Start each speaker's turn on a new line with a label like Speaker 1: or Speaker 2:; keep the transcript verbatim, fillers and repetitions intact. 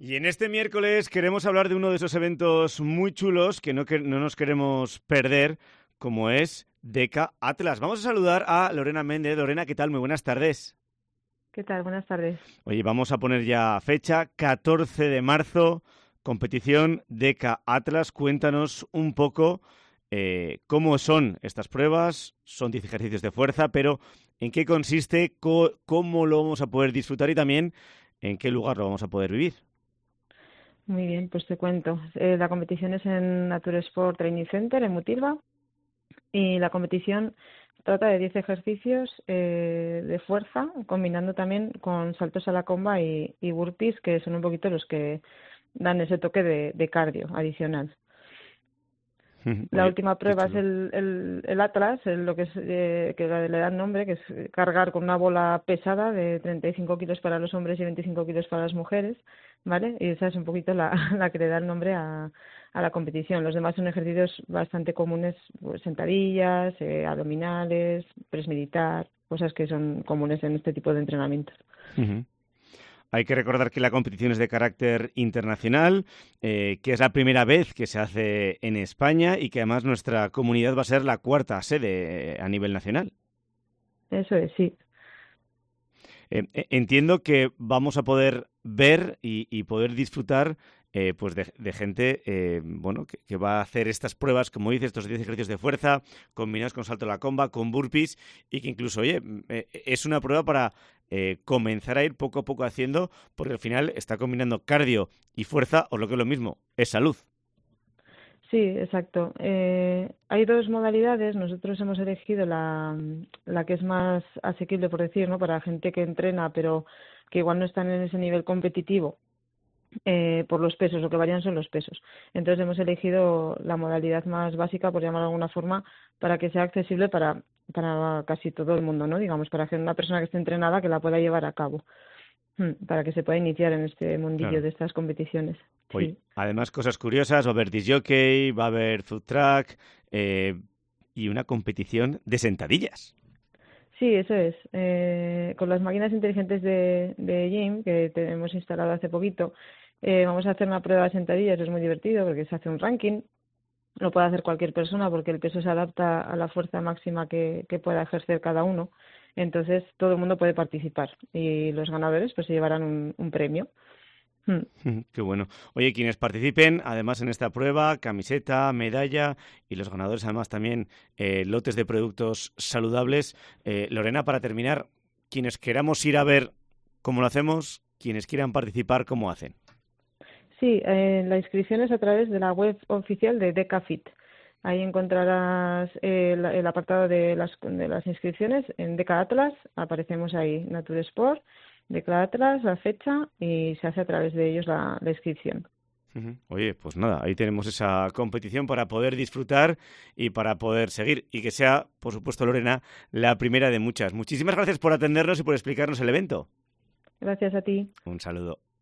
Speaker 1: Y en este miércoles queremos hablar de uno de esos eventos muy chulos que no, que no nos queremos perder, como es DECA Atlas. Vamos a saludar a Lorena Méndez. Lorena, ¿qué tal? Muy buenas tardes.
Speaker 2: ¿Qué tal? Buenas tardes.
Speaker 1: Oye, vamos a poner ya fecha, catorce de marzo, competición DECA Atlas. Cuéntanos un poco eh, cómo son estas pruebas. Son diez ejercicios de fuerza, pero ¿en qué consiste? Co- ¿Cómo lo vamos a poder disfrutar? Y también, ¿en qué lugar lo vamos a poder vivir?
Speaker 2: Muy bien, pues te cuento. Eh, la competición es en Nature Sport Training Center, en Mutilva, y la competición trata de diez ejercicios eh, de fuerza, combinando también con saltos a la comba y, y burpees, que son un poquito los que dan ese toque de, de cardio adicional. La
Speaker 1: Oye,
Speaker 2: última
Speaker 1: qué
Speaker 2: prueba es
Speaker 1: chulo.
Speaker 2: el, el, el Atlas, el- lo que es eh, que le da el nombre, que es cargar con una bola pesada de treinta y cinco kilos para los hombres y veinticinco kilos para las mujeres, ¿vale? Y esa es un poquito la, la que le da el nombre a, a la competición. Los demás son ejercicios bastante comunes, pues, sentadillas, eh, abdominales, press militar, cosas que son comunes en este tipo de entrenamientos.
Speaker 1: Ujú. Hay que recordar que la competición es de carácter internacional, eh, que es la primera vez que se hace en España y que además nuestra comunidad va a ser la cuarta sede eh, a nivel nacional.
Speaker 2: Eso es, sí.
Speaker 1: Eh, eh, entiendo que vamos a poder ver y, y poder disfrutar eh, pues de, de gente eh, bueno que, que va a hacer estas pruebas, como dices, estos diez ejercicios de fuerza combinados con salto a la comba, con burpees y que incluso, oye, eh, es una prueba para eh, comenzar a ir poco a poco haciendo porque al final está combinando cardio y fuerza o lo que es lo mismo, es salud.
Speaker 2: Sí, exacto. Eh, hay dos modalidades. Nosotros hemos elegido la, la que es más asequible, por decir, ¿no? Para gente que entrena, pero que igual no están en ese nivel competitivo eh, por los pesos. Lo que varían son los pesos. Entonces hemos elegido la modalidad más básica, por llamarlo de alguna forma, para que sea accesible para, para casi todo el mundo, ¿no? Digamos, para que una persona que esté entrenada que la pueda llevar a cabo, mm, para que se pueda iniciar en este mundillo
Speaker 1: Claro.
Speaker 2: de estas competiciones.
Speaker 1: Hoy,
Speaker 2: Sí.
Speaker 1: además, cosas curiosas, va a haber disc jockey, va a haber food truck eh, y una competición de sentadillas.
Speaker 2: Sí, eso es. Eh, con las máquinas inteligentes de, de Gym, que tenemos instalado hace poquito, eh, vamos a hacer una prueba de sentadillas. Es muy divertido porque se hace un ranking. Lo puede hacer cualquier persona porque el peso se adapta a la fuerza máxima que, que pueda ejercer cada uno. Entonces, todo el mundo puede participar y los ganadores pues se llevarán un, un premio. Mm.
Speaker 1: Qué bueno. Oye, quienes participen, además en esta prueba, camiseta, medalla y los ganadores además también eh, lotes de productos saludables. Eh, Lorena, para terminar, quienes queramos ir a ver cómo lo hacemos, quienes quieran participar, ¿cómo hacen?
Speaker 2: Sí, eh, la inscripción es a través de la web oficial de DecaFit. Ahí encontrarás el, el apartado de las, de las inscripciones en Deca Atlas. Aparecemos ahí, Nature Sport, Deca Atlas, la fecha y se hace a través de ellos la, la inscripción.
Speaker 1: Ujú. Oye, pues nada, ahí tenemos esa competición para poder disfrutar y para poder seguir. Y que sea, por supuesto, Lorena, la primera de muchas. Muchísimas gracias por atendernos y por explicarnos el evento.
Speaker 2: Gracias a ti.
Speaker 1: Un saludo.